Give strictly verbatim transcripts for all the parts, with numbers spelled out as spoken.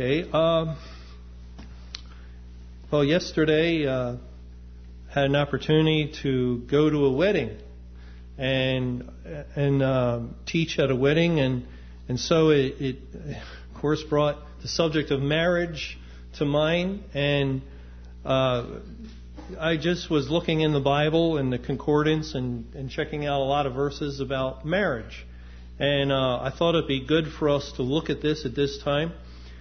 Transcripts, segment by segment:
Okay. Um, well, yesterday uh, had an opportunity to go to a wedding and and uh, teach at a wedding, and and so it, it of course brought the subject of marriage to mind, and uh, I just was looking in the Bible and the concordance and, and checking out a lot of verses about marriage, and uh, I thought it'd be good for us to look at this at this time.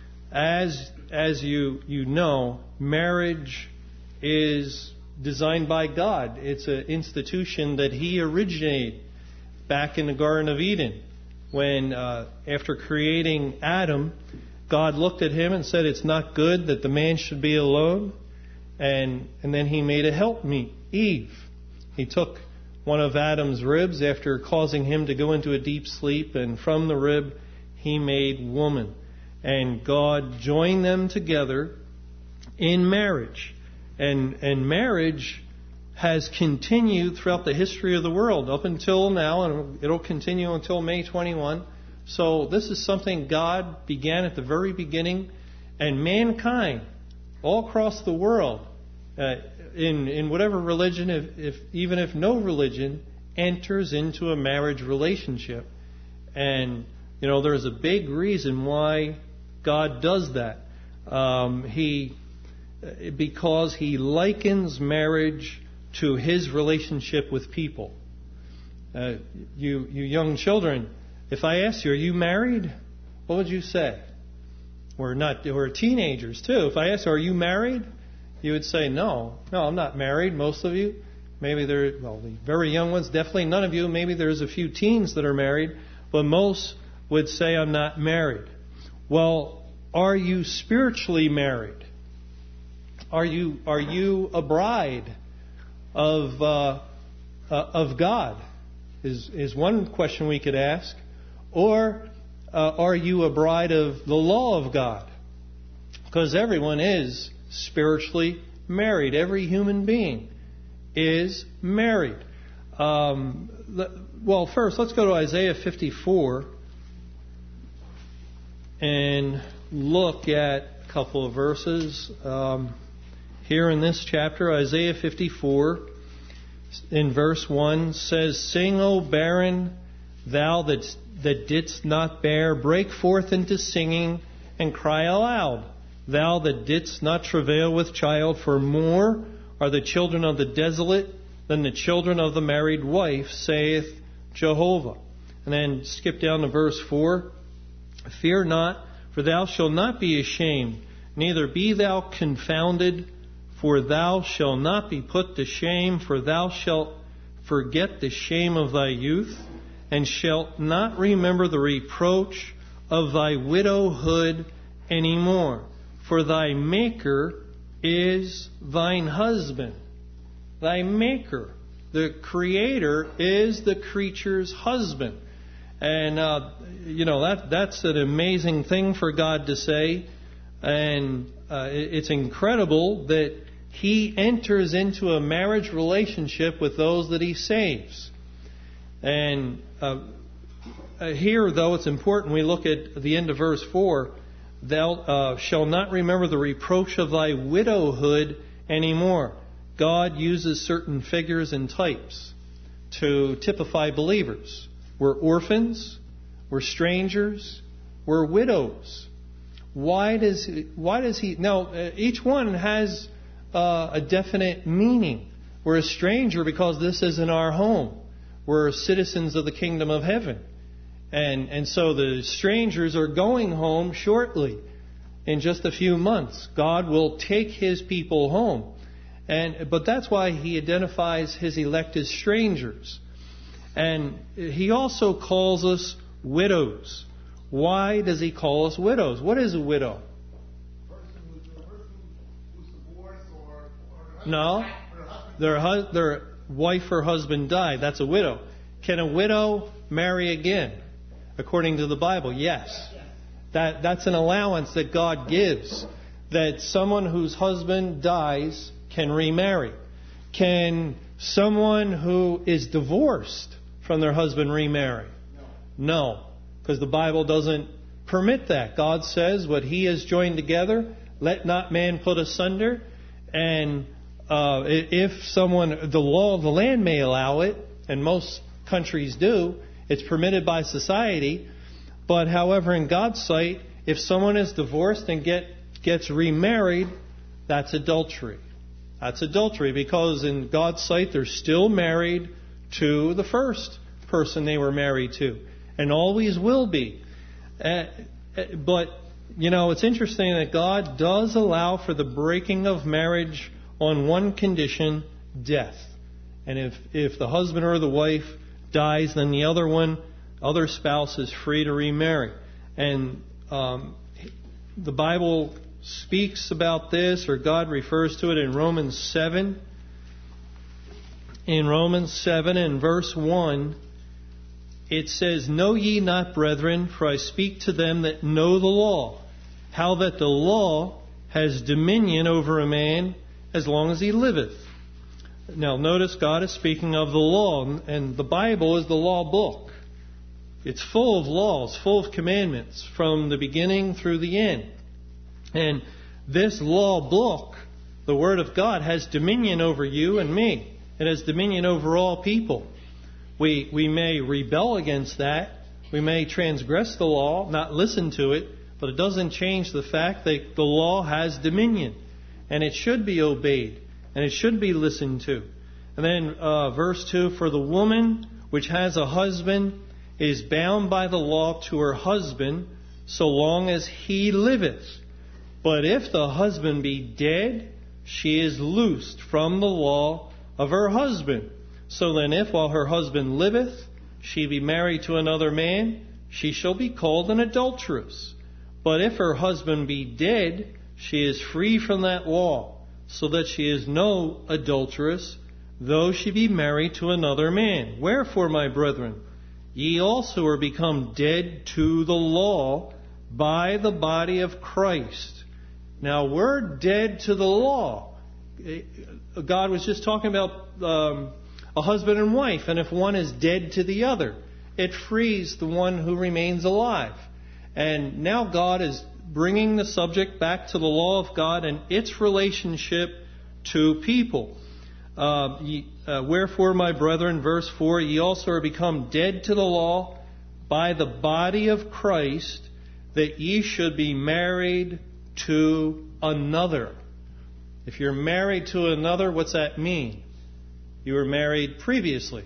As as you you know, marriage is designed by God. It's an institution that He originated back in the Garden of Eden, when uh, after creating Adam, God looked at him and said, "It's not good that the man should be alone," and and then He made a helpmeet, Eve. He took one of Adam's ribs after causing him to go into a deep sleep, and from the rib He made woman. And God joined them together in marriage. And and marriage has continued throughout the history of the world up until now, and it'll continue until May twenty-first. So this is something God began at the very beginning, and mankind all across the world, uh, in in whatever religion, if, if even if no religion, enters into a marriage relationship. And you know, there's a big reason why God does that. Um, he, because He likens marriage to His relationship with people. Uh, you, you young children, if I asked you, "Are you married?" what would you say? Or not? Or teenagers too. If I asked you, "Are you married?" you would say, "No, no, I'm not married." Most of you, maybe they're well, the very young ones. Definitely none of you. Maybe there's a few teens that are married, but most would say, "I'm not married." Well, are you spiritually married? Are you are you a bride of uh, uh, of God? Is is one question we could ask. Or uh, are you a bride of the law of God? Because everyone is spiritually married. Every human being is married. Um, well, first, let's go to Isaiah fifty-four and look at a couple of verses. Um, here in this chapter, Isaiah fifty-four, in verse one, says, "Sing, O barren, thou that, that didst not bear, break forth into singing, and cry aloud, thou that didst not travail with child, for more are the children of the desolate than the children of the married wife, saith Jehovah." And then skip down to verse four. "Fear not, for thou shalt not be ashamed, neither be thou confounded, for thou shalt not be put to shame, for thou shalt forget the shame of thy youth, and shalt not remember the reproach of thy widowhood any more. For thy Maker is thine husband." Thy Maker, the Creator, is the creature's husband. And, uh, you know, that that's an amazing thing for God to say. And uh, it's incredible that He enters into a marriage relationship with those that He saves. And uh, here, though, it's important we look at the end of verse four. "Thou uh, shalt not remember the reproach of thy widowhood anymore." God uses certain figures and types to typify believers. We're orphans, we're strangers, we're widows. Why does why does He? Now, each one has uh, a definite meaning. We're a stranger because this isn't our home. We're citizens of the kingdom of heaven, and and so the strangers are going home shortly. In just a few months, God will take His people home, and but that's why He identifies His elect as strangers. And He also calls us widows. Why does He call us widows? What is a widow? No, their hu- their wife or husband died. That's a widow. Can a widow marry again? According to the Bible, yes. That that's an allowance that God gives. That someone whose husband dies can remarry. Can someone who is divorced from their husband remarry? No, because the Bible doesn't permit that. God says, what He has joined together, let not man put asunder. And uh, if someone, the law of the land may allow it, and most countries do, it's permitted by society. But however, in God's sight, if someone is divorced and get gets remarried, that's adultery. That's adultery because in God's sight, they're still married to the first person they were married to, and always will be. Uh, but, you know, it's interesting that God does allow for the breaking of marriage on one condition, death. And if, if the husband or the wife dies, then the other one, other spouse is free to remarry. And um, the Bible speaks about this, or God refers to it in Romans seven. In Romans seven and verse one, it says, Know ye not, brethren, for I speak to them that know the law, how that the law has dominion over a man as long as he liveth. Now notice God is speaking of the law, and the Bible is the law book. It's full of laws, full of commandments from the beginning through the end. And this law book, the Word of God, has dominion over you and me. It has dominion over all people. We we may rebel against that. We may transgress the law, not listen to it, but it doesn't change the fact that the law has dominion. And it should be obeyed. And it should be listened to. And then uh, verse two, For the woman which has a husband is bound by the law to her husband so long as he liveth. But if the husband be dead, she is loosed from the law of her husband. So then if while her husband liveth, she be married to another man, she shall be called an adulteress. But if her husband be dead, she is free from that law, so that she is no adulteress, though she be married to another man. Wherefore, my brethren, ye also are become dead to the law by the body of Christ. Now, we're dead to the law. God was just talking about um, a husband and wife, and if one is dead to the other, it frees the one who remains alive. And now God is bringing the subject back to the law of God and its relationship to people. Uh, ye, uh, Wherefore, my brethren, verse four, ye also are become dead to the law by the body of Christ, that ye should be married to another. If you're married to another, what's that mean? You were married previously,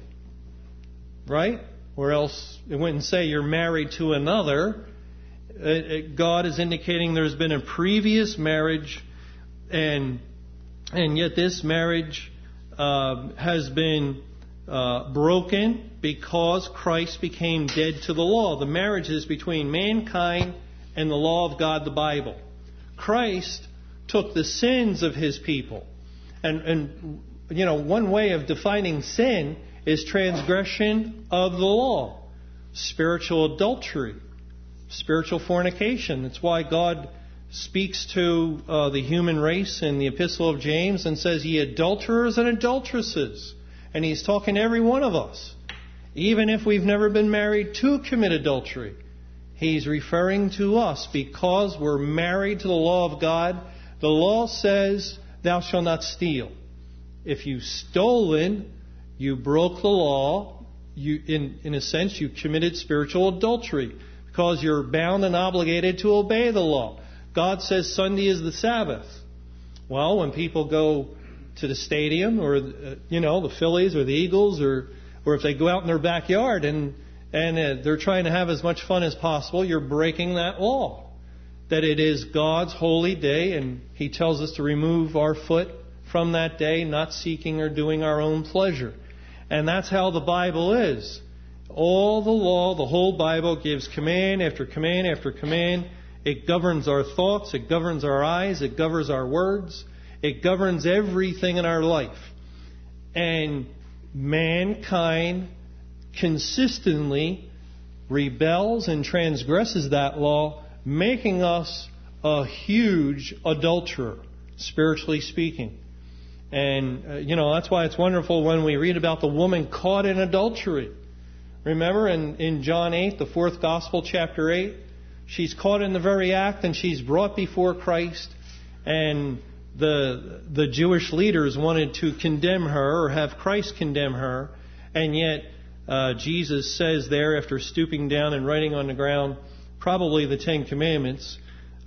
right? Or else it wouldn't say you're married to another. It, it, God is indicating there's been a previous marriage, and and yet this marriage uh, has been uh, broken because Christ became dead to the law. The marriage is between mankind and the law of God, the Bible. Christ took the sins of His people. And, and, you know, one way of defining sin is transgression of the law. Spiritual adultery. Spiritual fornication. That's why God speaks to uh, the human race in the Epistle of James and says, Ye adulterers and adulteresses. And He's talking to every one of us. Even if we've never been married to commit adultery. He's referring to us because we're married to the law of God. The law says, Thou shalt not steal. If you've stolen, you broke the law. You, in, in a sense, you committed spiritual adultery because you're bound and obligated to obey the law. God says Sunday is the Sabbath. Well, when people go to the stadium or, uh, you know, the Phillies or the Eagles, or, or if they go out in their backyard and And uh, they're trying to have as much fun as possible, you're breaking that law. That it is God's holy day, and He tells us to remove our foot from that day, not seeking or doing our own pleasure. And that's how the Bible is. All the law, the whole Bible gives command after command after command. It governs our thoughts, it governs our eyes, it governs our words, it governs everything in our life. And mankind consistently rebels and transgresses that law, making us a huge adulterer, spiritually speaking. And, uh, you know, that's why it's wonderful when we read about the woman caught in adultery. Remember in, in John eight, the fourth Gospel, chapter eight, she's caught in the very act, and she's brought before Christ, and the the Jewish leaders wanted to condemn her or have Christ condemn her, and yet uh, Jesus says there, after stooping down and writing on the ground, probably the Ten Commandments,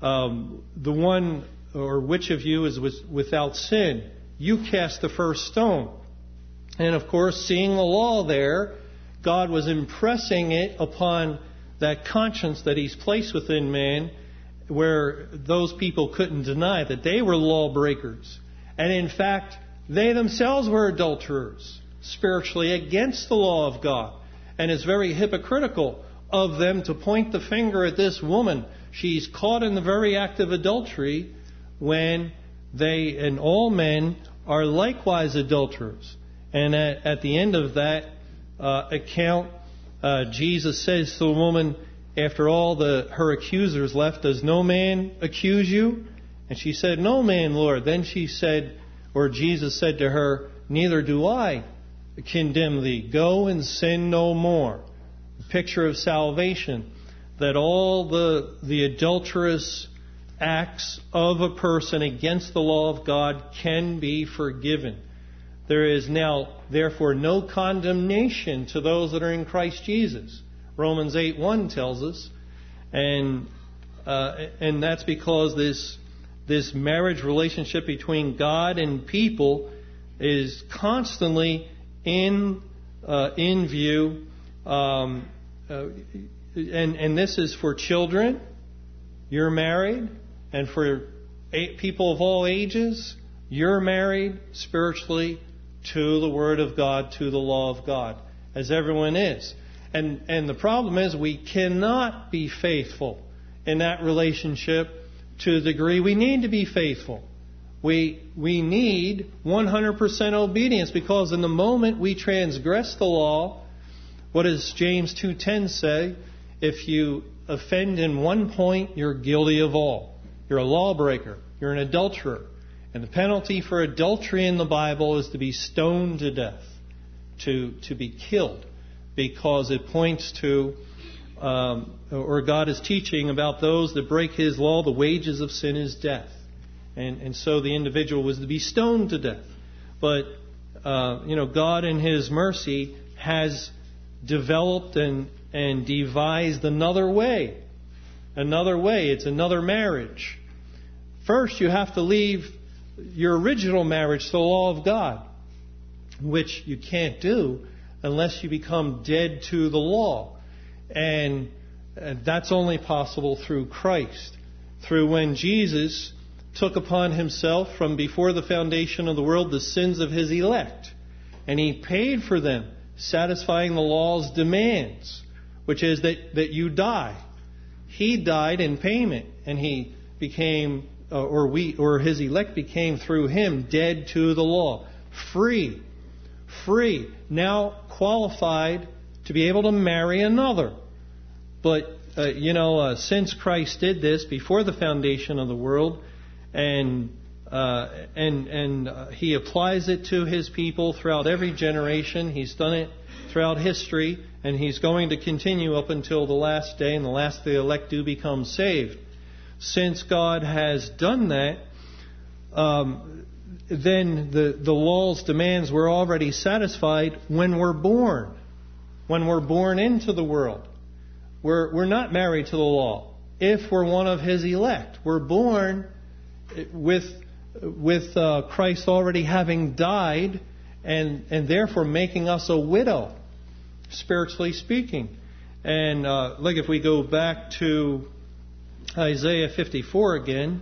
um, the one or which of you is without sin, you cast the first stone. And of course, seeing the law there, God was impressing it upon that conscience that He's placed within man, where those people couldn't deny that they were lawbreakers. And in fact, they themselves were adulterers, spiritually against the law of God. And it's very hypocritical of them to point the finger at this woman. She's caught in the very act of adultery, when they and all men are likewise adulterers. And at, at the end of that uh, account, uh, Jesus says to the woman, after all the her accusers left, does no man accuse you? And she said, no man, Lord. Then she said, or Jesus said to her, neither do I condemn thee. Go and sin no more. A picture of salvation, that all the the adulterous acts of a person against the law of God can be forgiven. There is now, therefore, no condemnation to those that are in Christ Jesus. Romans eight one tells us, and uh, and that's because this this marriage relationship between God and people is constantly in uh, in view, um, uh, and and this is for children. You're married. And for people of all ages, you're married spiritually to the Word of God, to the law of God, as everyone is. And and the problem is we cannot be faithful in that relationship to the degree we need to be faithful. We we need one hundred percent obedience, because in the moment we transgress the law, what does James two ten say? If you offend in one point, you're guilty of all. You're a lawbreaker. You're an adulterer. And the penalty for adultery in the Bible is to be stoned to death, to to be killed, because it points to, um, or God is teaching about those that break His law. The wages of sin is death, and and so the individual was to be stoned to death. But uh, you know, God in His mercy has developed and and devised another way. Another way. It's another marriage. First, you have to leave your original marriage to the law of God, which you can't do unless you become dead to the law. And that's only possible through Christ. Through when Jesus took upon Himself from before the foundation of the world the sins of His elect. And He paid for them, satisfying the law's demands, which is that, that you die. He died in payment, and He became, uh, or we, or His elect became through Him dead to the law, free, free, now qualified to be able to marry another. But uh, you know, uh, since Christ did this before the foundation of the world, and uh, and and uh, He applies it to His people throughout every generation. He's done it throughout history, and He's going to continue up until the last day, and the last the elect do become saved. Since God has done that, um, then the, the law's demands were already satisfied when we're born. When we're born into the world. We're, we're not married to the law. If we're one of His elect, we're born with, with uh, Christ already having died, and, and therefore making us a widow, spiritually speaking. And uh, like if we go back to Isaiah fifty-four again,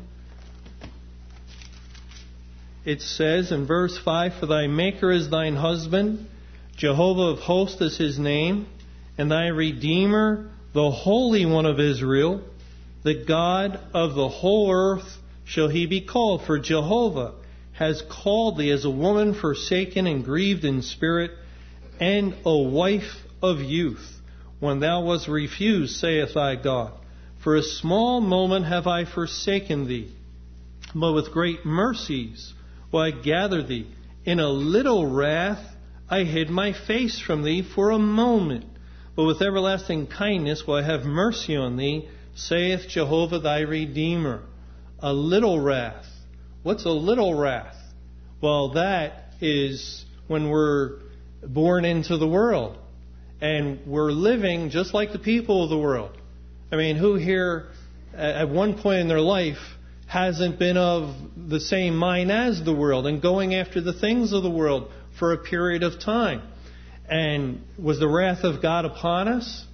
it says in verse five, for thy Maker is thine husband, Jehovah of hosts is His name, and thy Redeemer, the Holy One of Israel, the God of the whole earth shall He be called. For Jehovah has called thee as a woman forsaken and grieved in spirit, and a wife of youth, when thou wast refused, saith thy God. For a small moment have I forsaken thee, but with great mercies will I gather thee. In a little wrath I hid my face from thee for a moment, but with everlasting kindness will I have mercy on thee, saith Jehovah thy Redeemer. A little wrath. What's a little wrath? Well, that is when we're born into the world. And we're living just like the people of the world. I mean, who here at one point in their life hasn't been of the same mind as the world and going after the things of the world for a period of time? And was the wrath of God upon us?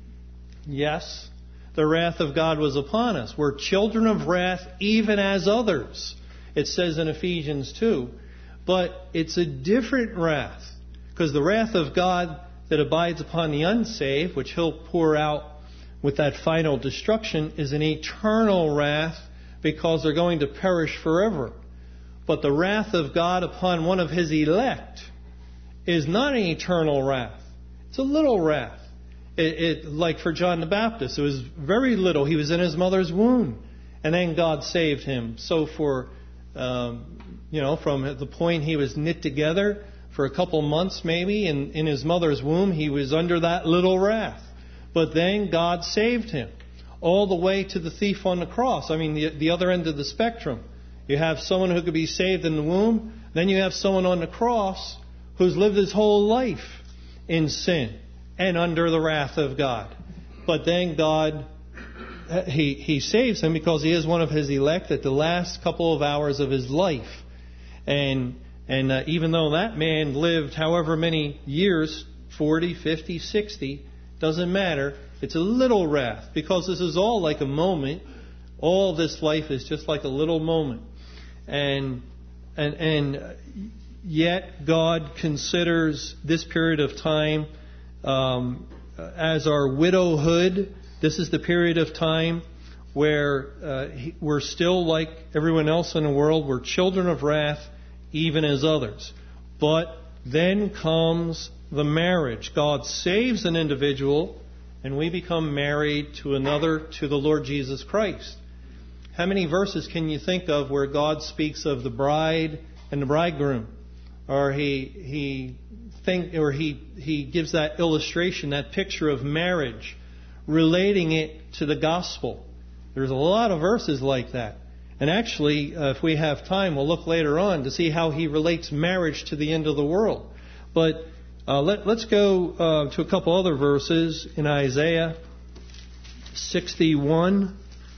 Yes, the wrath of God was upon us. We're children of wrath even as others, it says in Ephesians two. But it's a different wrath, because the wrath of God that abides upon the unsaved, which He'll pour out with that final destruction, is an eternal wrath, because they're going to perish forever. But the wrath of God upon one of His elect is not an eternal wrath. It's a little wrath. It, it, like for John the Baptist, it was very little. He was in his mother's womb, and then God saved him. So for, um, you know, from the point he was knit together for a couple months maybe in, in his mother's womb, he was under that little wrath. But then God saved him all the way to the thief on the cross. I mean, the, the other end of the spectrum. You have someone who could be saved in the womb. Then you have someone on the cross who's lived his whole life in sin and under the wrath of God. But then God, he, he saves him because he is one of His elect at the last couple of hours of his life. And and uh, even though that man lived however many years, forty, fifty, sixty, doesn't matter. It's a little wrath, because this is all like a moment. All this life is just like a little moment. And and and yet God considers this period of time um, as our widowhood. This is the period of time where uh, we're still like everyone else in the world. We're children of wrath, even as others. But then comes the marriage. God saves an individual, and we become married to another, to the Lord Jesus Christ. How many verses can you think of where God speaks of the bride and the bridegroom? Or he he think or he he gives that illustration, that picture of marriage, relating it to the gospel. There's a lot of verses like that. And actually, uh, if we have time, we'll look later on to see how he relates marriage to the end of the world. But uh, let, let's go uh, to a couple other verses in Isaiah sixty-one.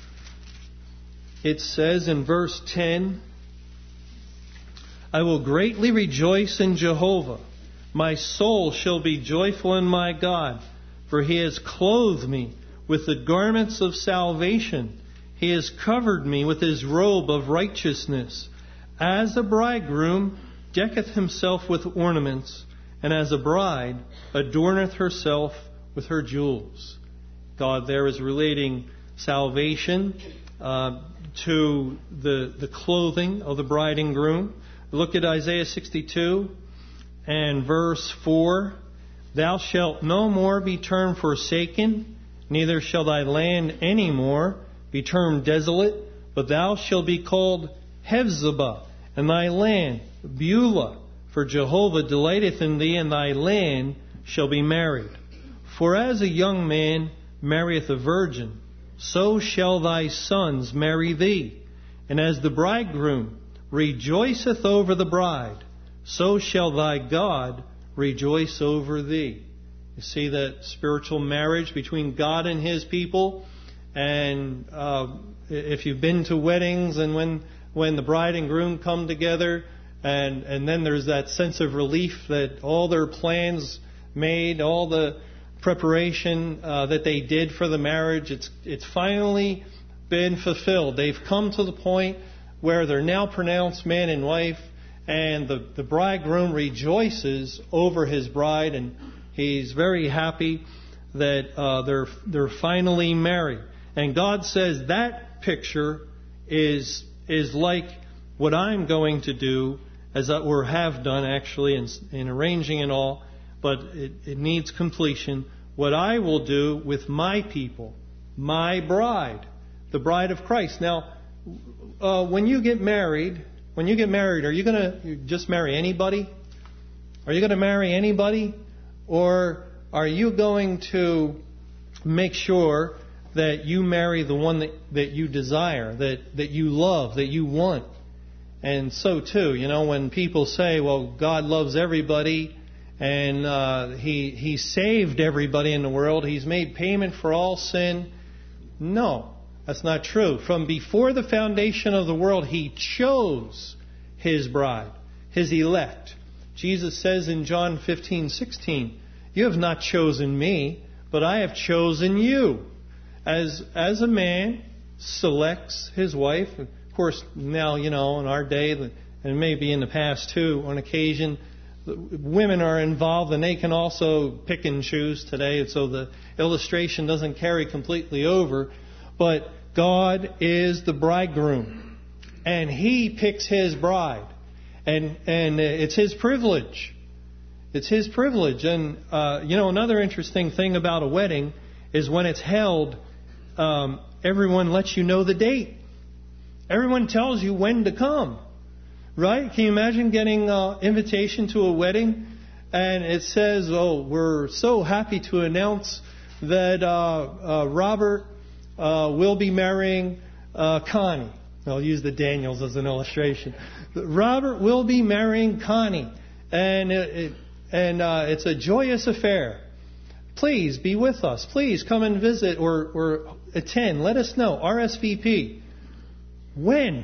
It says in verse ten, I will greatly rejoice in Jehovah. My soul shall be joyful in my God, for He has clothed me with the garments of salvation. He has covered me with His robe of righteousness. As a bridegroom decketh himself with ornaments, and as a bride adorneth herself with her jewels. God there is relating salvation uh, to the, the clothing of the bride and groom. Look at Isaiah sixty-two and verse four. Thou shalt no more be termed forsaken, neither shall thy land any more be termed desolate, but thou shalt be called Hephzibah, and thy land Beulah, for Jehovah delighteth in thee, and thy land shall be married. For as a young man marrieth a virgin, so shall thy sons marry thee. And as the bridegroom rejoiceth over the bride, so shall thy God rejoice over thee. You see that spiritual marriage between God and His people. And uh, if you've been to weddings, and when when the bride and groom come together, and and then there's that sense of relief that all their plans made, all the preparation uh, that they did for the marriage, it's it's finally been fulfilled. They've come to the point where they're now pronounced man and wife, and the, the bridegroom rejoices over his bride, and he's very happy that uh, they're they're finally married. And God says that picture is is like what I'm going to do, as I, or have done actually in, in arranging and all, but it, it needs completion. What I will do with my people, my bride, the bride of Christ. Now, uh, when you get married, when you get married, are you going to just marry anybody? Are you going to marry anybody? Or are you going to make sure that you marry the one that, that you desire, that, that you love, that you want. And so too, you know, when people say, well, God loves everybody and uh, he, he saved everybody in the world, He's made payment for all sin. No, that's not true. From before the foundation of the world, He chose His bride, His elect. Jesus says in John fifteen sixteen, you have not chosen me, but I have chosen you. As as a man selects his wife, of course, now, you know, in our day, and maybe in the past too, on occasion, women are involved and they can also pick and choose today, and so the illustration doesn't carry completely over. But God is the bridegroom, and He picks His bride, and and it's His privilege. It's His privilege. And, uh, you know, another interesting thing about a wedding is when it's held, um, everyone lets you know the date. Everyone tells you when to come. Right? Can you imagine getting an invitation to a wedding and it says, oh, we're so happy to announce that uh, uh, Robert uh, will be marrying uh, Connie. I'll use the Daniels as an illustration. Robert will be marrying Connie. And it, it And uh, it's a joyous affair. Please be with us. Please come and visit or, or attend. Let us know. R S V P. When?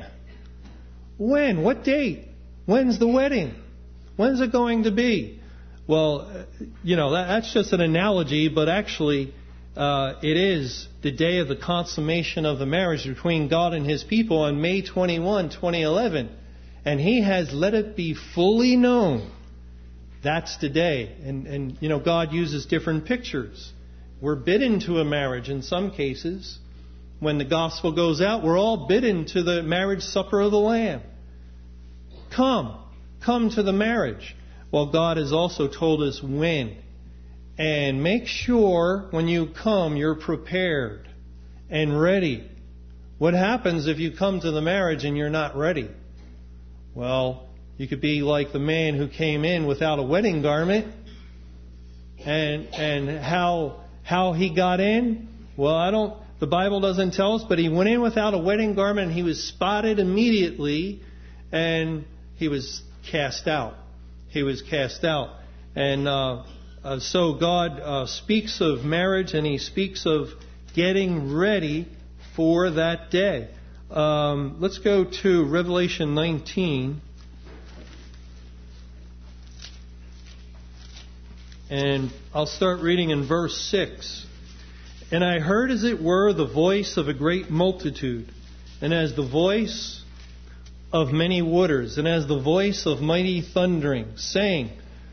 When? What date? When's the wedding? When's it going to be? Well, you know, that, that's just an analogy, but actually uh, it is the day of the consummation of the marriage between God and His people on May twenty-first, twenty eleven. And He has let it be fully known. That's the day. And, and, you know, God uses different pictures. We're bidden to a marriage in some cases. When the gospel goes out, we're all bidden to the marriage supper of the Lamb. Come. Come to the marriage. Well, God has also told us when. And make sure when you come, you're prepared and ready. What happens if you come to the marriage and you're not ready? Well, you could be like the man who came in without a wedding garment. And and how how he got in? Well, I don't the Bible doesn't tell us, but he went in without a wedding garment and he was spotted immediately and he was cast out. He was cast out. And uh, uh, so God uh, speaks of marriage and He speaks of getting ready for that day. Um, let's go to Revelation nineteen. And I'll start reading in verse six. And I heard, as it were, the voice of a great multitude, and as the voice of many waters, and as the voice of mighty thundering, saying,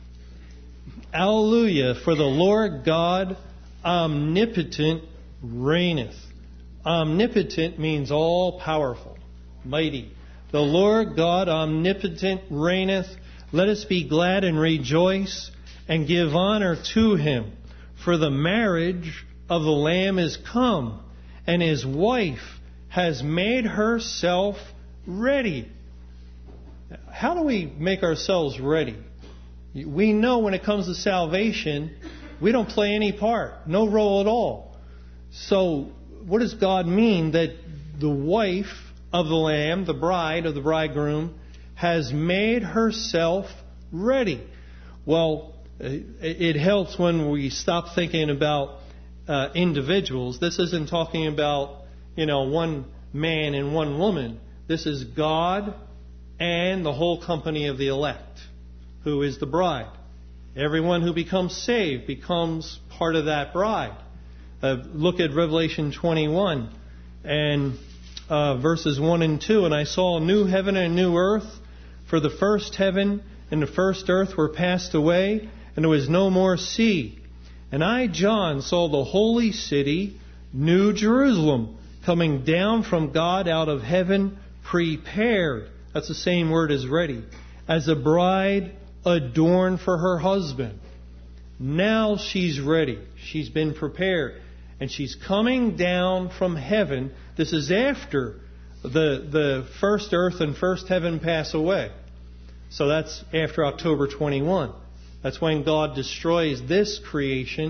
Alleluia, for the Lord God omnipotent reigneth. Omnipotent means all powerful, mighty. The Lord God omnipotent reigneth. Let us be glad and rejoice and give honor to Him. For the marriage of the Lamb is come, and His wife has made herself ready. How do we make ourselves ready? We know when it comes to salvation, we don't play any part, no role at all. So what does God mean that the wife of the Lamb, the bride of the bridegroom, has made herself ready? Well, it helps when we stop thinking about uh, individuals. This isn't talking about, you know, one man and one woman. This is God and the whole company of the elect, who is the bride. Everyone who becomes saved becomes part of that bride. Uh, look at Revelation twenty-one and uh, verses one and two. And I saw a new heaven and a new earth, for the first heaven and the first earth were passed away, and there was no more sea. And I, John, saw the holy city, New Jerusalem, coming down from God out of heaven, prepared. That's the same word as ready. As a bride adorned for her husband. Now she's ready. She's been prepared. And she's coming down from heaven. This is after the, the first earth and first heaven pass away. So that's after October twenty-first. That's when God destroys this creation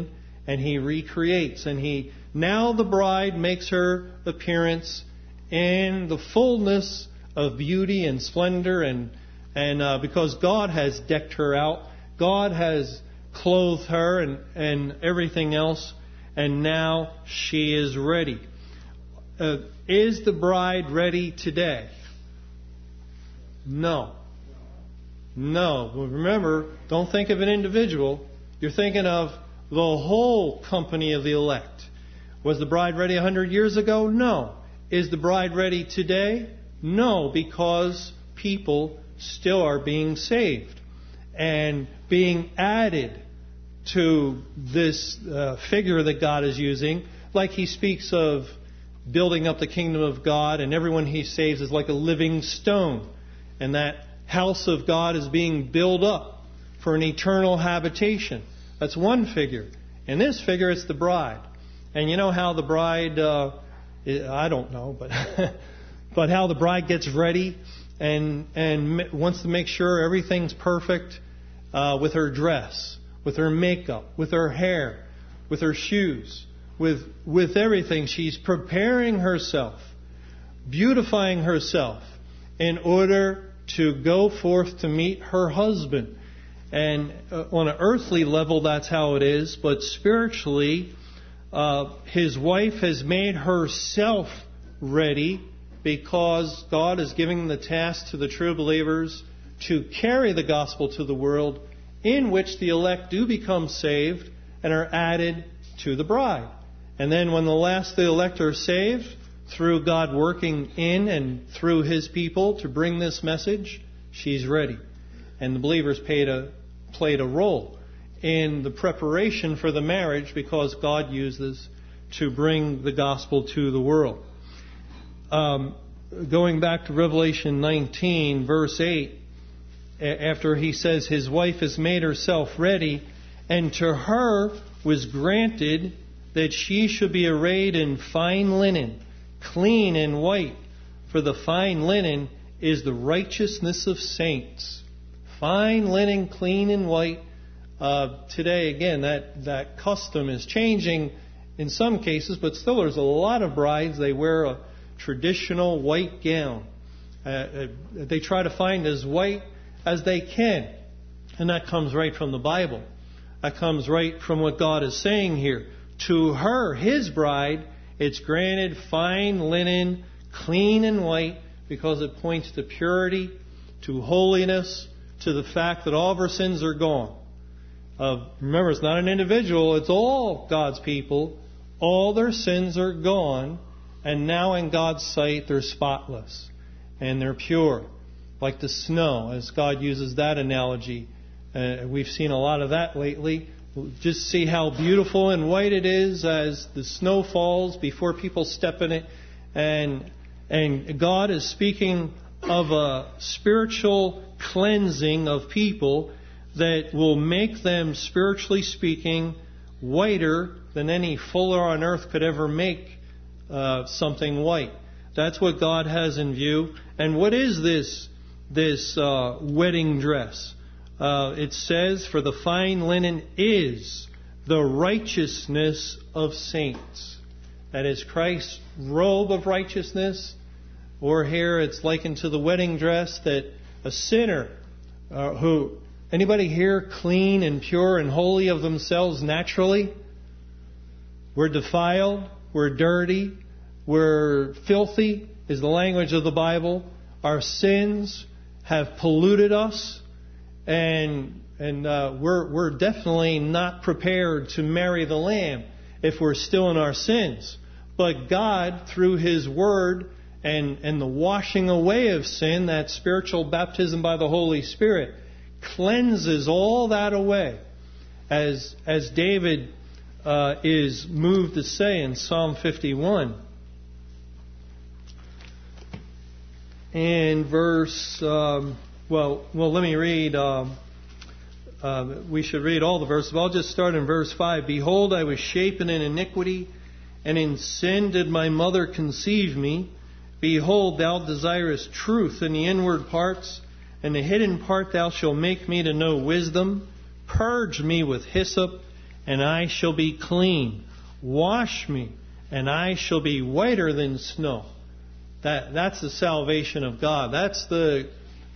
and He recreates. And He now the bride makes her appearance in the fullness of beauty and splendor, and and uh, because God has decked her out, God has clothed her and, and everything else, and now she is ready. Uh, is the bride ready today? No. No. Well, remember, don't think of an individual. You're thinking of the whole company of the elect. Was the bride ready a hundred years ago? No. Is the bride ready today? No, because people still are being saved and being added to this uh, figure that God is using. Like He speaks of building up the kingdom of God, and everyone He saves is like a living stone. And that house of God is being built up for an eternal habitation. That's one figure. In this figure, it's the bride. And you know how the bride, uh, I don't know, but but how the bride gets ready and and wants to make sure everything's perfect uh, with her dress, with her makeup, with her hair, with her shoes, with with everything. She's preparing herself, beautifying herself in order to go forth to meet her husband. And uh, on an earthly level, that's how it is. But spiritually, uh, his wife has made herself ready, because God is giving the task to the true believers to carry the gospel to the world, in which the elect do become saved and are added to the bride. And then when the last of the elect are saved, through God working in and through His people to bring this message, she's ready. And the believers played a, played a role in the preparation for the marriage, because God uses to bring the gospel to the world. Um, going back to Revelation nineteen, verse eight, after he says his wife has made herself ready, and to her was granted that she should be arrayed in fine linen, clean and white, for the fine linen is the righteousness of saints. Fine linen, clean and white. Uh, today, again, that, that custom is changing in some cases, but still there's a lot of brides, they wear a traditional white gown. Uh, uh, they try to find as white as they can. And that comes right from the Bible. That comes right from what God is saying here. To her, His bride, it's granted fine linen, clean and white, because it points to purity, to holiness, to the fact that all of our sins are gone. Uh, remember, it's not an individual, it's all God's people. All their sins are gone, and now in God's sight they're spotless and they're pure, like the snow, as God uses that analogy. Uh, we've seen a lot of that lately. Just see how beautiful and white it is as the snow falls before people step in it. And and God is speaking of a spiritual cleansing of people that will make them, spiritually speaking, whiter than any fuller on earth could ever make uh, something white. That's what God has in view. And what is this this uh, wedding dress? Uh, it says, for the fine linen is the righteousness of saints. That is Christ's robe of righteousness. Or here it's likened to the wedding dress that a sinner uh, who, anybody here clean and pure and holy of themselves naturally? We're defiled, we're dirty, we're filthy, is the language of the Bible. Our sins have polluted us. And and uh, we're we're definitely not prepared to marry the Lamb if we're still in our sins. But God, through His Word and and the washing away of sin, that spiritual baptism by the Holy Spirit, cleanses all that away, as as David uh, is moved to say in Psalm fifty-one, and verse. Um, Well, well, let me read. Um, uh, we should read all the verses. But I'll just start in verse five. Behold, I was shapen in iniquity, and in sin did my mother conceive me. Behold, thou desirest truth in the inward parts, and the hidden part thou shalt make me to know wisdom. Purge me with hyssop, and I shall be clean. Wash me, and I shall be whiter than snow. That, that's the salvation of God. That's the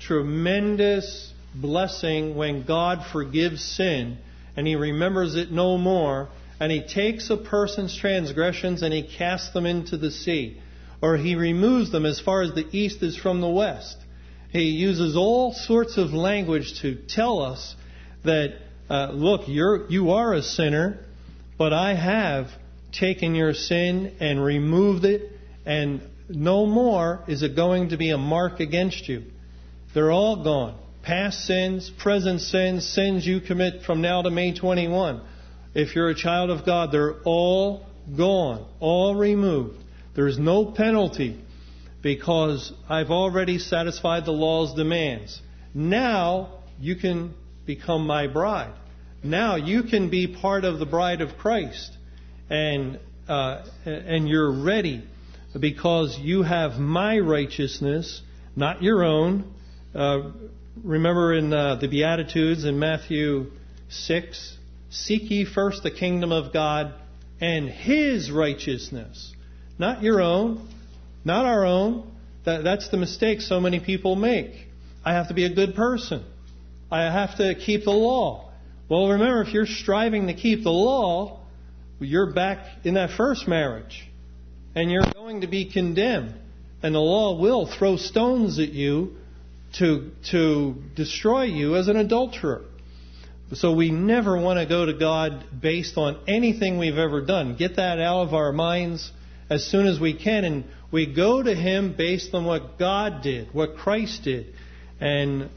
tremendous blessing when God forgives sin and He remembers it no more, and He takes a person's transgressions and He casts them into the sea, or He removes them as far as the east is from the west. He uses all sorts of language to tell us that, uh, look, you're, you are a sinner, but I have taken your sin and removed it, and no more is it going to be a mark against you. They're all gone. Past sins, present sins, sins you commit from now to May twenty-first. If you're a child of God, they're all gone, all removed. There's no penalty because I've already satisfied the law's demands. Now you can become my bride. Now you can be part of the bride of Christ, and uh, and you're ready because you have my righteousness, not your own. Uh, remember in uh, the Beatitudes in Matthew six, seek ye first the kingdom of God and His righteousness, not your own, not our own. That, that's the mistake so many people make. I have to be a good person. I have to keep the law. Well, remember, if you're striving to keep the law, you're back in that first marriage. And you're going to be condemned. And the law will throw stones at you to, to destroy you as an adulterer. So we never want to go to God based on anything we've ever done. Get that out of our minds as soon as we can. And we go to Him based on what God did, what Christ did, and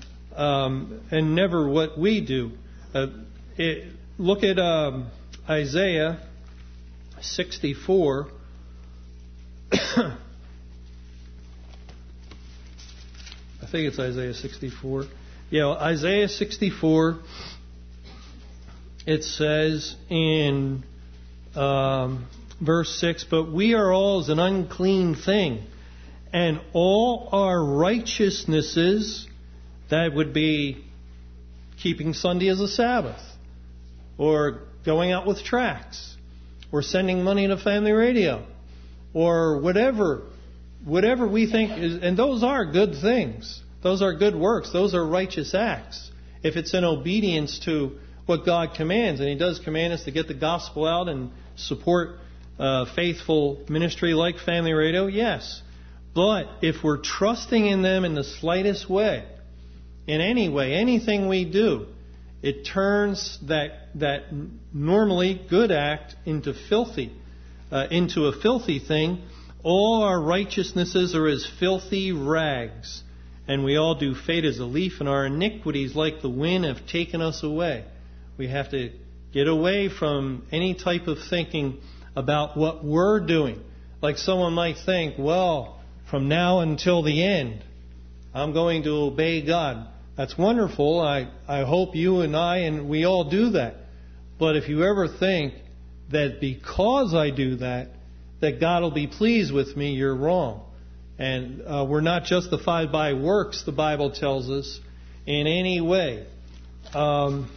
um, and never what we do. Uh, it, look at um, Isaiah sixty-four. I think it's Isaiah sixty-four. Yeah, well, Isaiah sixty-four. It says in um, verse six, "But we are all as an unclean thing, and all our righteousnesses," that would be keeping Sunday as a Sabbath, or going out with tracts, or sending money to family radio, or whatever, whatever we think is, and those are good things. Those are good works. Those are righteous acts. If it's in obedience to what God commands, and He does command us to get the gospel out and support uh, faithful ministry like Family Radio, yes. But if we're trusting in them in the slightest way, in any way, anything we do, it turns that that normally good act into filthy, uh, into a filthy thing. All our righteousnesses are as filthy rags, and we all do fade as a leaf, and our iniquities, like the wind, have taken us away. We have to get away from any type of thinking about what we're doing. Like someone might think, well, from now until the end, I'm going to obey God. That's wonderful. I, I hope you and I and we all do that. But if you ever think that because I do that, that God will be pleased with me, you're wrong. And uh, we're not justified by works, the Bible tells us, in any way. Um,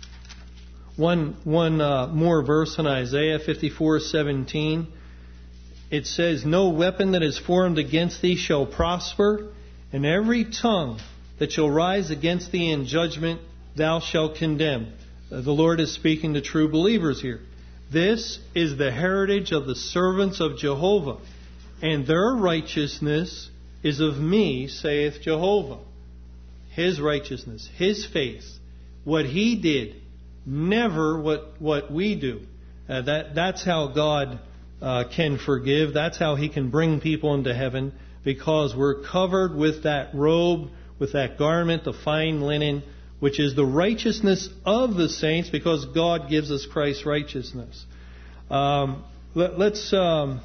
one one uh, more verse in Isaiah fifty-four seventeen. It says, "No weapon that is formed against thee shall prosper, and every tongue that shall rise against thee in judgment thou shalt condemn." Uh, the Lord is speaking to true believers here. "This is the heritage of the servants of Jehovah, and their righteousness is of me, saith Jehovah." His righteousness, His faith, what He did, never what what we do. Uh, that that's how God uh, can forgive. That's how He can bring people into heaven, because we're covered with that robe, with that garment, the fine linen, which is the righteousness of the saints, because God gives us Christ's righteousness. Um, let, let's um,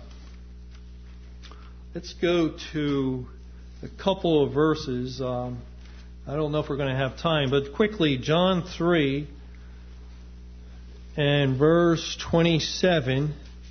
let's go to a couple of verses. Um, I don't know if we're going to have time, but quickly, John three and verse twenty-seven,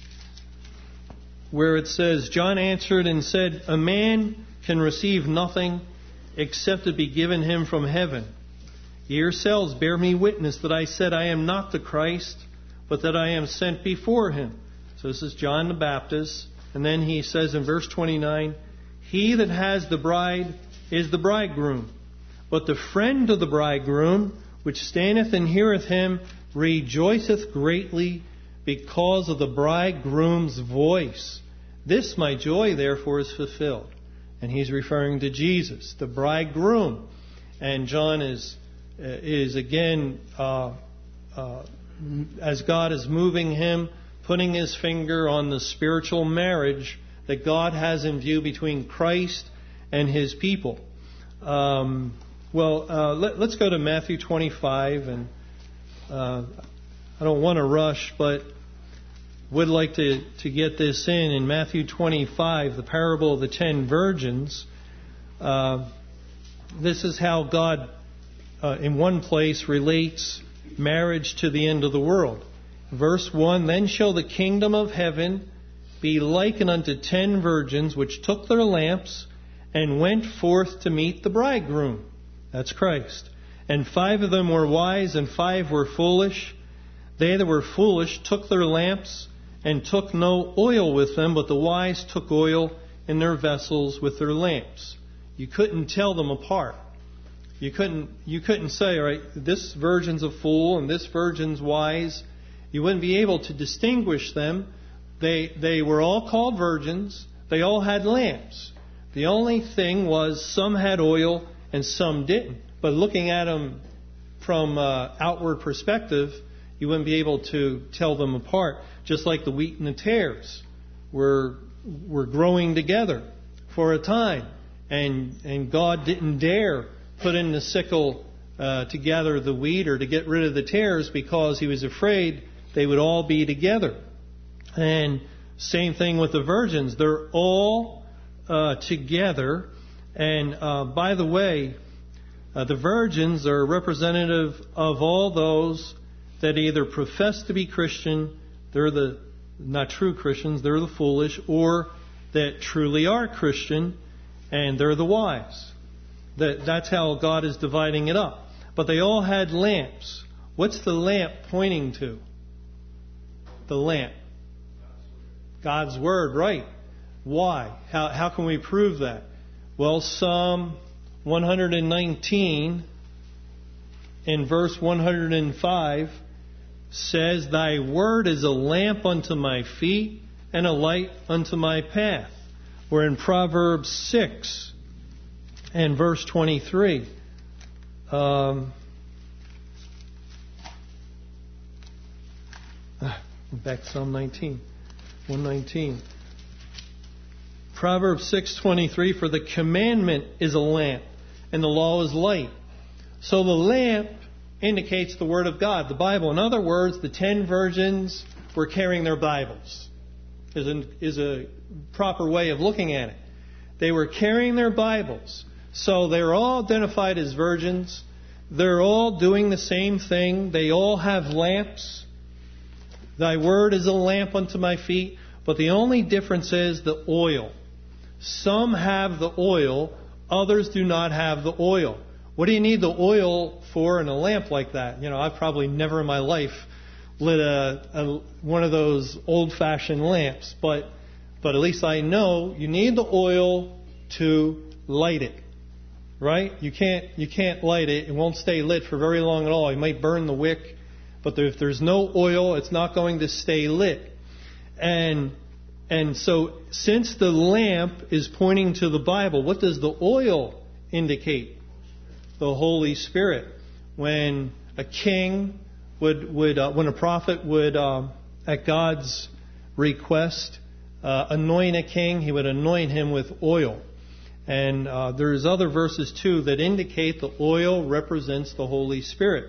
where it says, "John answered and said, A man can receive nothing except it be given him from heaven. Ye yourselves bear me witness that I said, I am not the Christ, but that I am sent before him. So this is John the Baptist. And then he says in verse twenty-nine, he that has the bride is the bridegroom. But the friend of the bridegroom, which standeth and heareth him, rejoiceth greatly because of the bridegroom's voice. This my joy, therefore, is fulfilled. And he's referring to Jesus, the bridegroom. And John is, is again, uh, uh, as God is moving him, putting his finger on the spiritual marriage that God has in view between Christ and his people. Um, well, uh, let, let's go to Matthew twenty-five. And uh, I don't want to rush, but would like to, to get this in. In Matthew twenty-five, the parable of the ten virgins, uh, this is how God, uh, in one place, relates marriage to the end of the world. Verse one, then shall the kingdom of heaven be likened unto ten virgins, which took their lamps and went forth to meet the bridegroom. That's Christ. And five of them were wise, and five were foolish. They that were foolish took their lamps, and took no oil with them, but the wise took oil in their vessels with their lamps. You couldn't tell them apart. You couldn't, you couldn't say, all right, this virgin's a fool and this virgin's wise. You wouldn't be able to distinguish them. They, they were all called virgins. They all had lamps. The only thing was some had oil and some didn't. But looking at them from uh, outward perspective, you wouldn't be able to tell them apart. Just like the wheat and the tares were were growing together for a time, and and God didn't dare put in the sickle uh, to gather the wheat or to get rid of the tares because He was afraid they would all be together. And same thing with the virgins; they're all uh, together. And uh, by the way, uh, the virgins are representative of all those that either profess to be Christian, they're the not true Christians, they're the foolish, or that truly are Christian, and they're the wise. That, that's how God is dividing it up. But they all had lamps. What's the lamp pointing to? The lamp. God's Word, right. Why? How, how can we prove that? Well, Psalm one nineteen in verse one oh five says, Thy word is a lamp unto my feet and a light unto my path. Or in Proverbs six and verse twenty-three, um, back to Psalm nineteen, one nineteen. Proverbs six twenty-three, for the commandment is a lamp and the law is light. So the lamp indicates the Word of God, the Bible. In other words, the ten virgins were carrying their Bibles, is a, is a proper way of looking at it. They were carrying their Bibles. So they're all identified as virgins. They're all doing the same thing. They all have lamps. Thy word is a lamp unto my feet. But the only difference is the oil. Some have the oil, others do not have the oil. What do you need the oil for in a lamp like that? You know, I've probably never in my life lit a, a one of those old-fashioned lamps, but but at least I know you need the oil to light it, right? You can't you can't light it; it won't stay lit for very long at all. You might burn the wick, but if there's no oil, it's not going to stay lit. And and so, since the lamp is pointing to the Bible, what does the oil indicate? The Holy Spirit. When a king would, would uh, when a prophet would, uh, at God's request, uh, anoint a king, he would anoint him with oil. And uh, there's other verses too that indicate the oil represents the Holy Spirit.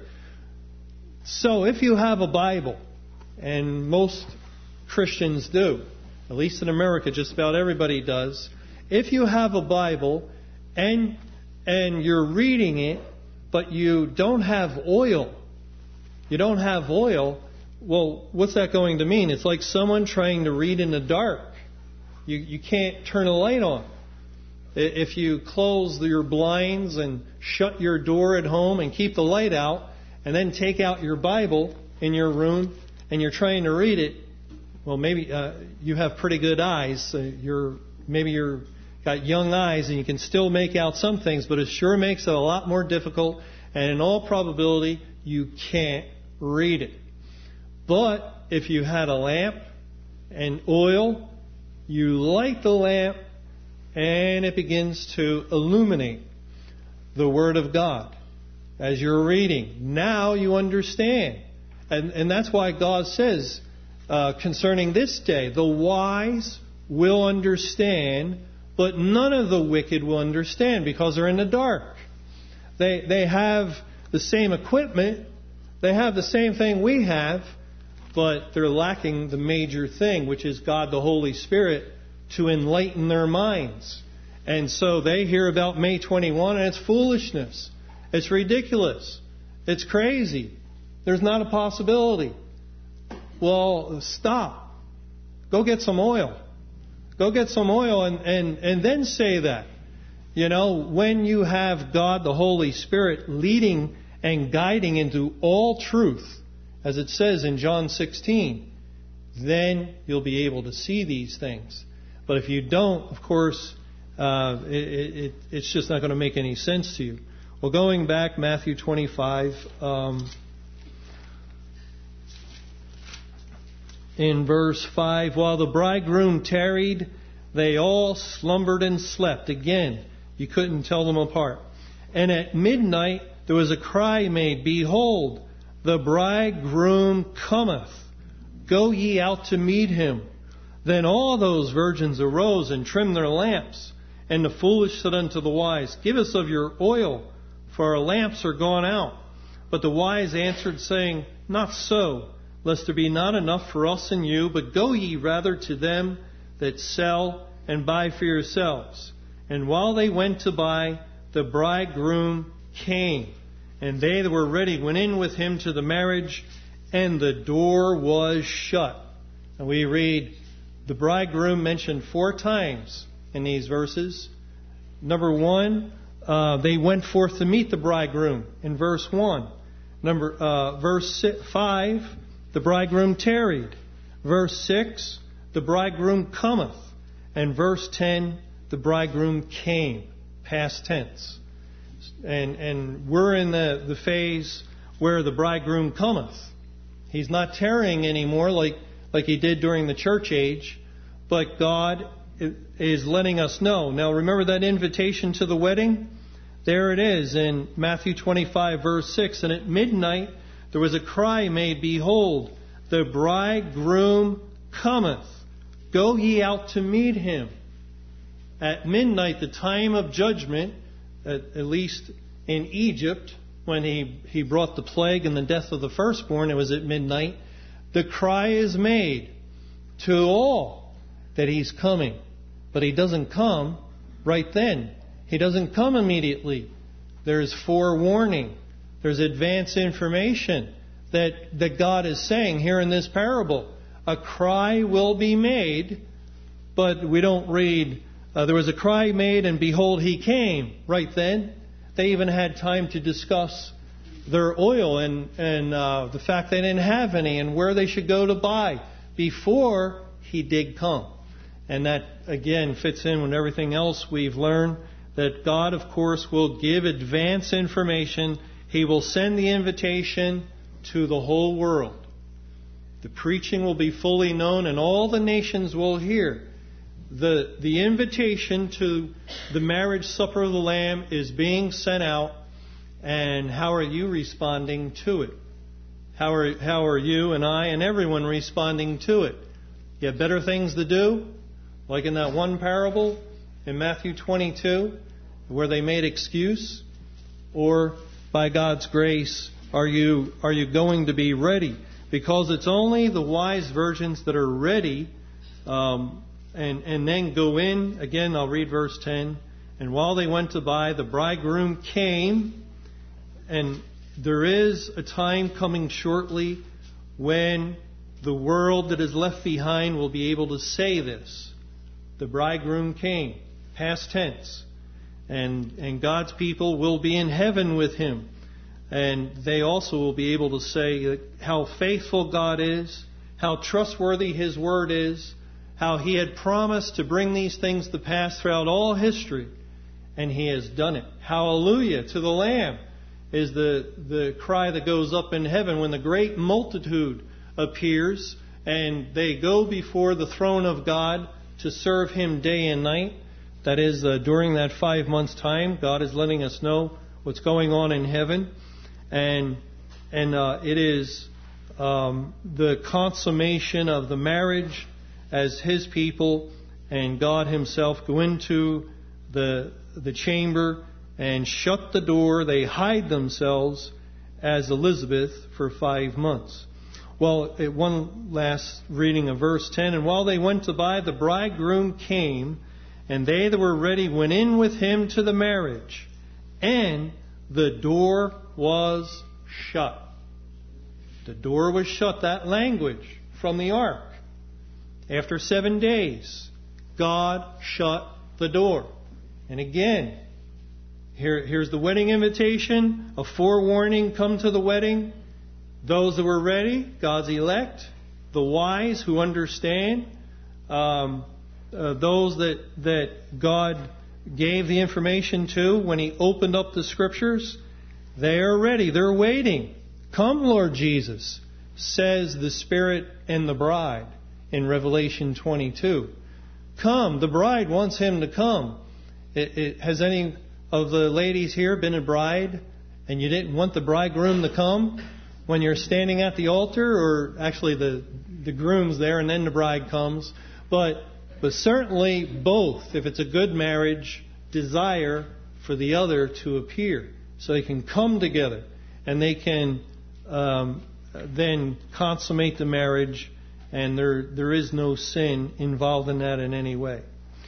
So if you have a Bible, and most Christians do, at least in America, just about everybody does, if you have a Bible and and you're reading it, but you don't have oil, you don't have oil, well, what's that going to mean? It's like someone trying to read in the dark. You you can't turn a light on. If you close your blinds and shut your door at home and keep the light out, and then take out your Bible in your room and you're trying to read it, well, maybe uh, you have pretty good eyes. So you're maybe you're got young eyes and you can still make out some things, but it sure makes it a lot more difficult. And in all probability, you can't read it. But if you had a lamp and oil, you light the lamp and it begins to illuminate the Word of God as you're reading. Now you understand. And, and that's why God says uh, concerning this day, the wise will understand, but none of the wicked will understand because they're in the dark. They, they have the same equipment. They have the same thing we have, but they're lacking the major thing, which is God the Holy Spirit, to enlighten their minds. And so they hear about May twenty-first, and it's foolishness. It's ridiculous. It's crazy. There's not a possibility. Well, stop. Go get some oil. Go get some oil and, and, and then say that. You know, when you have God the Holy Spirit leading and guiding into all truth, as it says in John sixteen, then you'll be able to see these things. But if you don't, of course, uh, it, it, it's just not going to make any sense to you. Well, going back, Matthew twenty-five, um, in verse five, while the bridegroom tarried, they all slumbered and slept. Again, you couldn't tell them apart. And at midnight there was a cry made, behold, the bridegroom cometh. Go ye out to meet him. Then all those virgins arose and trimmed their lamps. And the foolish said unto the wise, give us of your oil, for our lamps are gone out. But the wise answered, saying, not so, lest there be not enough for us and you, but go ye rather to them that sell and buy for yourselves. And while they went to buy, the bridegroom came. And they that were ready went in with him to the marriage, and the door was shut. And we read the bridegroom mentioned four times in these verses. Number one, uh, they went forth to meet the bridegroom in verse one. Number uh, verse five, the bridegroom tarried. Verse six, the bridegroom cometh. And verse ten, the bridegroom came. Past tense. And and we're in the, the phase where the bridegroom cometh. He's not tarrying anymore like like he did during the church age, but God is letting us know. Now remember that invitation to the wedding? There it is in Matthew twenty-five verse six. And at midnight there was a cry made, behold, the bridegroom cometh. Go ye out to meet him. At midnight, the time of judgment, at, at least in Egypt, when he, he brought the plague and the death of the firstborn, it was at midnight. The cry is made to all that he's coming. But he doesn't come right then. He doesn't come immediately. There's forewarning. There's advance information that, that God is saying here in this parable. A cry will be made, but we don't read, uh, there was a cry made and behold he came right then. They even had time to discuss their oil and, and uh, the fact they didn't have any and where they should go to buy before he did come. And that, again, fits in with everything else we've learned, that God, of course, will give advance information. He will send the invitation to the whole world. The preaching will be fully known and all the nations will hear. The, the invitation to the marriage supper of the Lamb is being sent out, and how are you responding to it? How are, how are you and I and everyone responding to it? You have better things to do? Like in that one parable in Matthew twenty-two, where they made excuse? Or by God's grace, are you are you going to be ready? Because it's only the wise virgins that are ready, um, and and then go in. Again, I'll read verse ten. And while they went to buy, the bridegroom came. And there is a time coming shortly when the world that is left behind will be able to say this. The bridegroom came, past tense. And, and God's people will be in heaven with him. And they also will be able to say how faithful God is, how trustworthy His Word is, how He had promised to bring these things to pass throughout all history, and He has done it. Hallelujah to the Lamb is the, the cry that goes up in heaven when the great multitude appears and they go before the throne of God to serve Him day and night. That is, uh, during that five months' time, God is letting us know what's going on in heaven. And and uh, it is um, the consummation of the marriage as His people and God Himself go into the the chamber and shut the door. They hide themselves as Elizabeth for five months. Well, it, one last reading of verse ten. And while they went to buy, the bridegroom came, and they that were ready went in with him to the marriage, and the door was shut. The door was shut. That language from the ark. After seven days, God shut the door. And again, here, here's the wedding invitation, a forewarning, come to the wedding. Those that were ready, God's elect, the wise who understand, um, uh, those that, that God gave the information to when He opened up the Scriptures, they are ready. They're waiting. Come, Lord Jesus, says the Spirit and the bride in Revelation twenty-two. Come, the bride wants Him to come. It, it, has any of the ladies here been a bride and you didn't want the bridegroom to come when you're standing at the altar? Or actually the, the groom's there and then the bride comes. But, but certainly both, if it's a good marriage, desire for the other to appear so they can come together and they can um, then consummate the marriage, and there there is no sin involved in that in any way.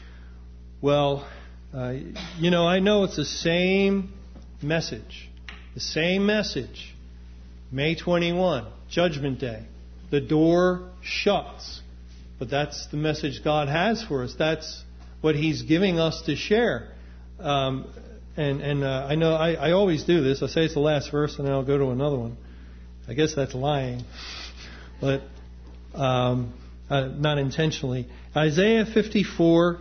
Well, uh, you know, I know it's the same message. The same message. May twenty-first, Judgment Day. The door shuts. But that's the message God has for us. That's what He's giving us to share. Um, and and uh, I know I, I always do this. I say it's the last verse and then I'll go to another one. I guess that's lying. But um, uh, not intentionally. Isaiah fifty-four.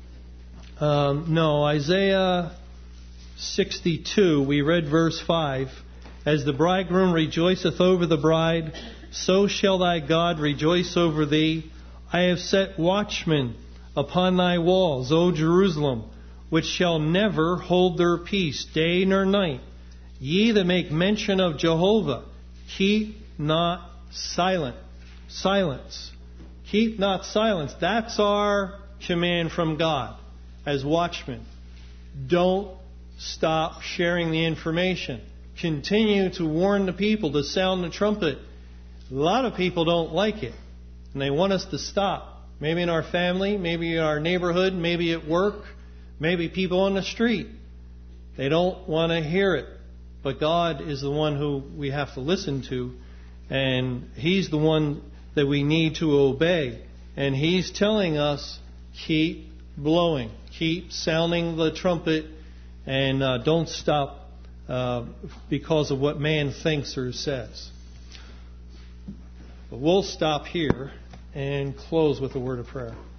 Um, no, Isaiah sixty-two. We read verse five. As the bridegroom rejoiceth over the bride, so shall thy God rejoice over thee. I have set watchmen upon thy walls, O Jerusalem, which shall never hold their peace, day nor night. Ye that make mention of Jehovah, keep not silent. Silence. Keep not silence. That's our command from God as watchmen. Don't stop sharing the information. Continue to warn the people, to sound the trumpet. A lot of people don't like it, and they want us to stop. Maybe in our family, maybe in our neighborhood, maybe at work, maybe people on the street. They don't want to hear it. But God is the one who we have to listen to, and He's the one that we need to obey. And He's telling us, keep blowing, keep sounding the trumpet, and uh, don't stop uh, because of what man thinks or says. But we'll stop here and close with a word of prayer.